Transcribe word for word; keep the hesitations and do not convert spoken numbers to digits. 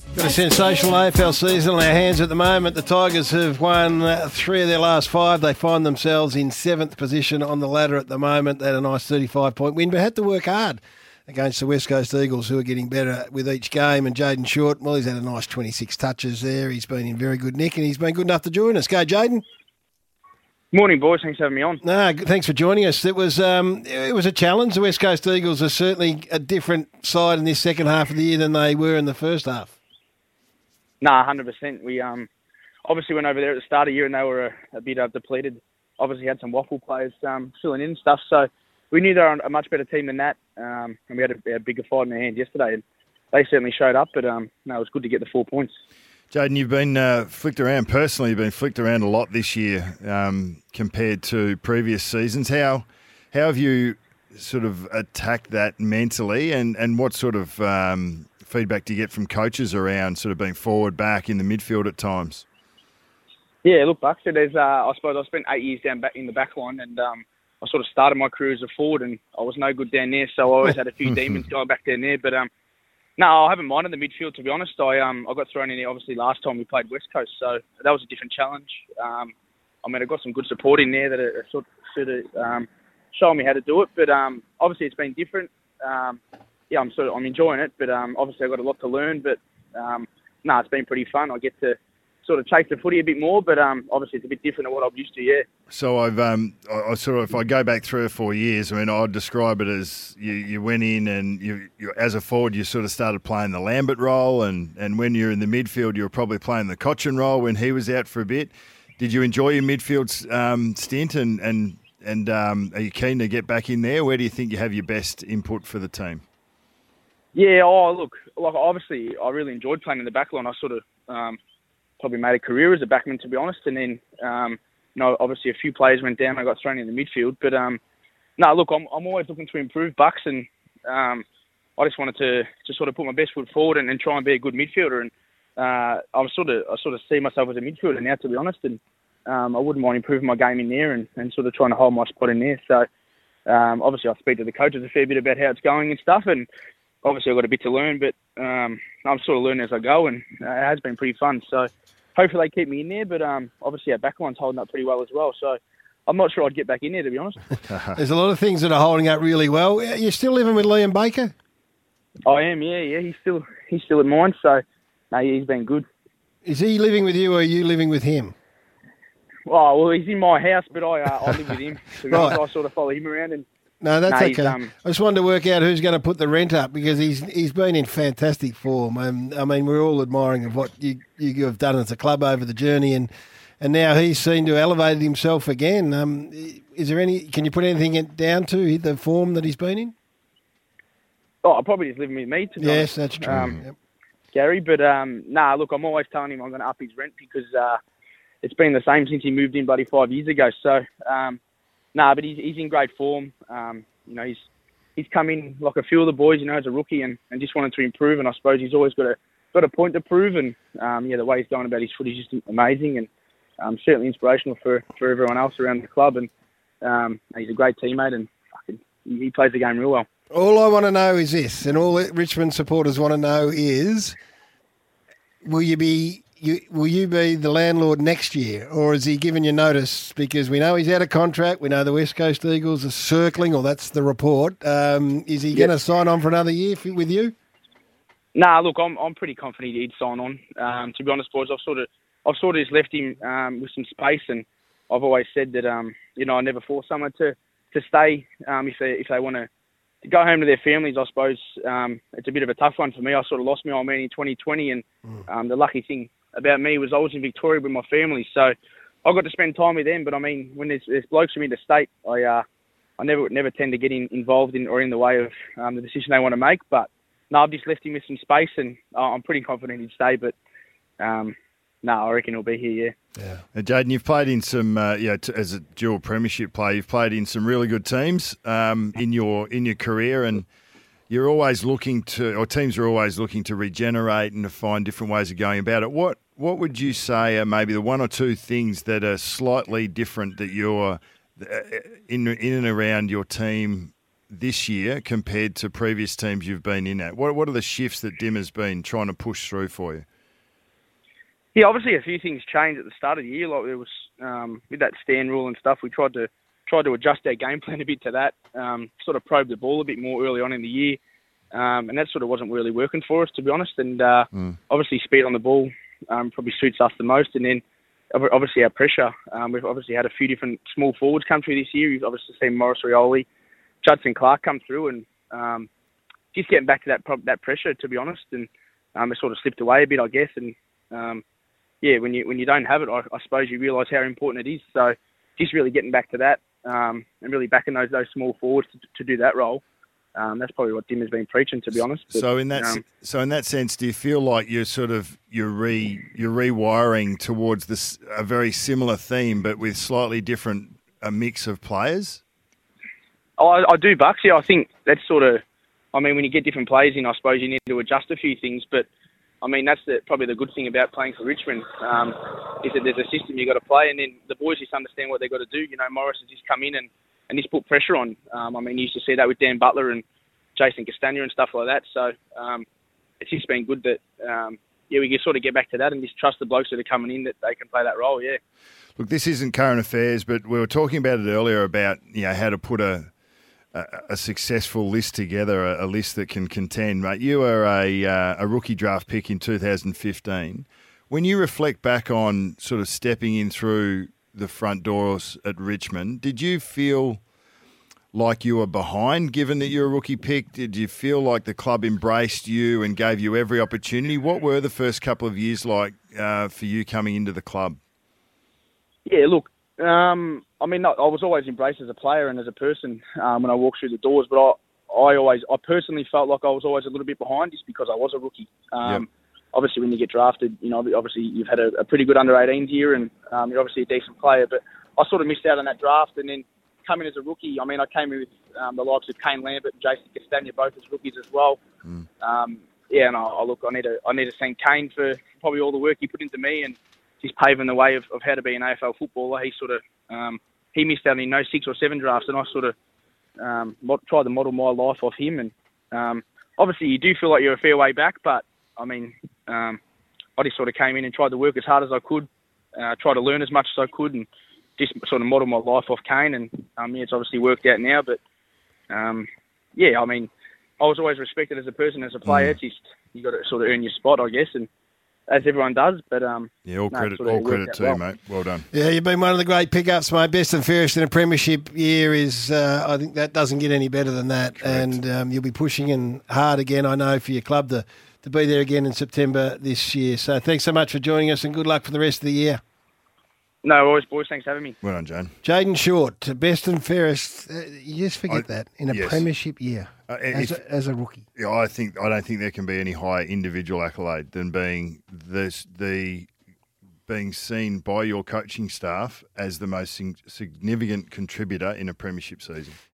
Got a sensational A F L season on our hands at the moment. The Tigers have won uh, three of their last five. They find themselves in seventh position on the ladder at the moment. They had a nice thirty-five point win, but had to work hard against the West Coast Eagles, who are getting better with each game. And Jaden Short, well, he's had a nice twenty-six touches there. He's been in very good nick, and he's been good enough to join us. Go, Jaden. Morning, boys. Thanks for having me on. No, thanks for joining us. It was um, it was a challenge. The West Coast Eagles are certainly a different side in this second half of the year than they were in the first half. Nah, one hundred percent. We um, obviously went over there at the start of the year and they were a, a bit uh, depleted. Obviously had some waffle players um, filling in and stuff. So we knew they were a much better team than that. Um, and we had a, a bigger fight in their hands yesterday. And they certainly showed up. But um, no, it was good to get the four points. Jaden, you've been uh, flicked around personally. You've been flicked around a lot this year um, compared to previous seasons. How how have you sort of attacked that mentally, and, and what sort of um, feedback do you get from coaches around sort of being forward, back in the midfield at times? Yeah, look, Buck, so there's, uh, I suppose I spent eight years down back in the back line, and um, I sort of started my career as a forward, and I was no good down there, so I always had a few demons going back down there. But um, no, I haven't minded the midfield, to be honest. I um I got thrown in there, obviously, last time we played West Coast, so that was a different challenge. Um, I mean, I got some good support in there that are, are sort of, sort of um, showing me how to do it, but um, obviously it's been different. Um, yeah, I'm sort of I'm enjoying it, but um, obviously I've got a lot to learn. But um, no, it's been pretty fun. I get to sort of chase the footy a bit more, but um, obviously it's a bit different to what I'm used to. Yeah. So I've um, I, I sort of if I go back three or four years, I mean, I'd describe it as you, you went in and you, you as a forward, you sort of started playing the Lambert role, and, and when you're in the midfield, you were probably playing the Cochin role when he was out for a bit. Did you enjoy your midfield um, stint, and and and um, are you keen to get back in there? Where do you think you have your best input for the team? Yeah, oh, look, like obviously I really enjoyed playing in the back line. I sort of um, probably made a career as a backman, to be honest. And then, um, you know, obviously a few players went down. I got thrown in the midfield. But, um, no, look, I'm I'm always looking to improve, Bucks. And um, I just wanted to just sort of put my best foot forward and, and try and be a good midfielder. And uh, I'm sort of I sort of see myself as a midfielder now, to be honest. And um, I wouldn't mind improving my game in there and, and sort of trying to hold my spot in there. So, um, obviously I speak to the coaches a fair bit about how it's going and stuff. And obviously I've got a bit to learn, but um, I'm sort of learning as I go, and uh, it has been pretty fun. So hopefully they keep me in there, but um, obviously our backline's holding up pretty well as well. So I'm not sure I'd get back in there, to be honest. There's a lot of things that are holding up really well. You're still living with Liam Baker? I am, yeah, yeah. He's still he's still at mine, so no, yeah, he's been good. Is he living with you, or are you living with him? Oh, well, he's in my house, but I uh, I live with him. So Right. I sort of follow him around. And No, that's no, he's, okay. um, I just wanted to work out who's going to put the rent up, because he's he's been in fantastic form. Um, I mean, we're all admiring of what you you have done as a club over the journey, and and now he's seen to have elevated himself again. Um, is there any? Can you put anything down to the form that he's been in? Oh, probably just living with me, to be Yes, honest. that's true. Um, Yep. Gary, but um, nah, look, I'm always telling him I'm going to up his rent because uh, it's been the same since he moved in bloody five years ago. So, um, nah, but he's he's in great form. Um, you know, he's he's come in like a few of the boys, you know, as a rookie, and, and just wanted to improve. And I suppose he's always got a got a point to prove. And um, yeah, the way he's going about his foot is just amazing, and um, certainly inspirational for, for everyone else around the club. And um, he's a great teammate, and fucking, he plays the game real well. All I want to know is this, and all Richmond supporters want to know is, will you be you, will you be the landlord next year, or is he giving you notice? Because we know he's out of contract. We know the West Coast Eagles are circling, or that's the report. Um, is he Yep. going to sign on for another year f- with you? Nah, look, I'm I'm pretty confident he'd sign on. Um, to be honest, boys, I've sort of I've sort of just left him um, with some space, and I've always said that um, you know I never force someone to to stay um, if they if they want to. To go home to their families, I suppose um, it's a bit of a tough one for me. I sort of lost my old man in twenty twenty, and um, the lucky thing about me was I was in Victoria with my family, so I got to spend time with them. But I mean, when there's, there's blokes from interstate, I uh, I never never tend to get in, involved in or in the way of um, the decision they want to make. But no, I've just left him with some space, and uh, I'm pretty confident he'd stay. But um, no, I reckon he'll be here. Yeah. Yeah. Now, Jaden, you've played in some, uh, you know, t- as a dual premiership player, you've played in some really good teams um, in your in your career, and you're always looking to, or teams are always looking to regenerate and to find different ways of going about it. What what would you say are maybe the one or two things that are slightly different that you're uh, in in and around your team this year compared to previous teams you've been in at? What What are the shifts that Dimmer's been trying to push through for you? Yeah, obviously a few things changed at the start of the year. Like there was um, with that stand rule and stuff, we tried to tried to adjust our game plan a bit to that. Um, sort of probe the ball a bit more early on in the year, um, and that sort of wasn't really working for us, to be honest. And uh, mm. obviously speed on the ball um, probably suits us the most. And then obviously our pressure. Um, we've obviously had a few different small forwards come through this year. You've obviously seen Morris Rioli, Judson Clark come through, and um, just getting back to that that pressure, to be honest. And um, it sort of slipped away a bit, I guess. And um, yeah, when you when you don't have it, I, I suppose you realise how important it is. So just really getting back to that um, and really backing those those small forwards to, to do that role. Um, that's probably what Dim has been preaching, to be honest. But, so in that um, so in that sense, do you feel like you're sort of you're re you're rewiring towards this a very similar theme, but with slightly different a mix of players? Oh, I, I do, Bucks. Yeah, I think that's sort of. I mean, when you get different players in, I suppose you need to adjust a few things. But I mean, that's the, probably the good thing about playing for Richmond um, is that there's a system you got to play, and then the boys just understand what they got to do. You know, Morris has just come in and. And this put pressure on. Um, I mean, you used to see that with Dan Butler and Jason Castagna and stuff like that. So um, it's just been good that, um, yeah, we can sort of get back to that and just trust the blokes that are coming in that they can play that role, yeah. Look, this isn't current affairs, but we were talking about it earlier about, you know, how to put a a, a successful list together, a, a list that can contend. Mate, you were a, uh, a rookie draft pick in two thousand fifteen. When you reflect back on sort of stepping in through the front doors at Richmond, did you feel like you were behind given that you're a rookie pick? Did you feel like the club embraced you and gave you every opportunity? What were the first couple of years like uh, for you coming into the club? Yeah, look, um, I mean, I was always embraced as a player and as a person um, when I walked through the doors, but I, I always, I personally felt like I was always a little bit behind just because I was a rookie. Um, yep. Obviously, when you get drafted, you know, obviously you've had a, a pretty good under eighteens year and um, you're obviously a decent player. But I sort of missed out on that draft. And then coming as a rookie, I mean, I came in with um, the likes of Kane Lambert and Jason Castagna, both as rookies as well. Mm. Um, yeah, and I, I look, I need to, I need to thank Kane for probably all the work he put into me and he's paving the way of, of how to be an A F L footballer. He sort of, um, he missed out on no six or seven drafts, and I sort of um, tried to model my life off him. And um, obviously, you do feel like you're a fair way back, but I mean, um, I just sort of came in and tried to work as hard as I could, uh, try to learn as much as I could, and just sort of model my life off Kane. And um, yeah, it's obviously worked out now. But um, yeah, I mean, I was always respected as a person, as a player. Mm. It's just you got to sort of earn your spot, I guess, and as everyone does. But um, yeah, all credit, no, all credit to you, mate. Well done. Yeah, you've been one of the great pickups, mate. Best and fairest in a premiership year is. Uh, I think that doesn't get any better than that. Correct. And um, you'll be pushing and hard again, I know, for your club to. to be there again in September this year. So thanks so much for joining us and good luck for the rest of the year. No worries, boys. Thanks for having me. Well done, Jane. Jayden Short, best and fairest. Uh, you just forget I, that in a yes. premiership year uh, as, if, a, as a rookie. Yeah, I think I don't think there can be any higher individual accolade than being this, the being seen by your coaching staff as the most significant contributor in a premiership season.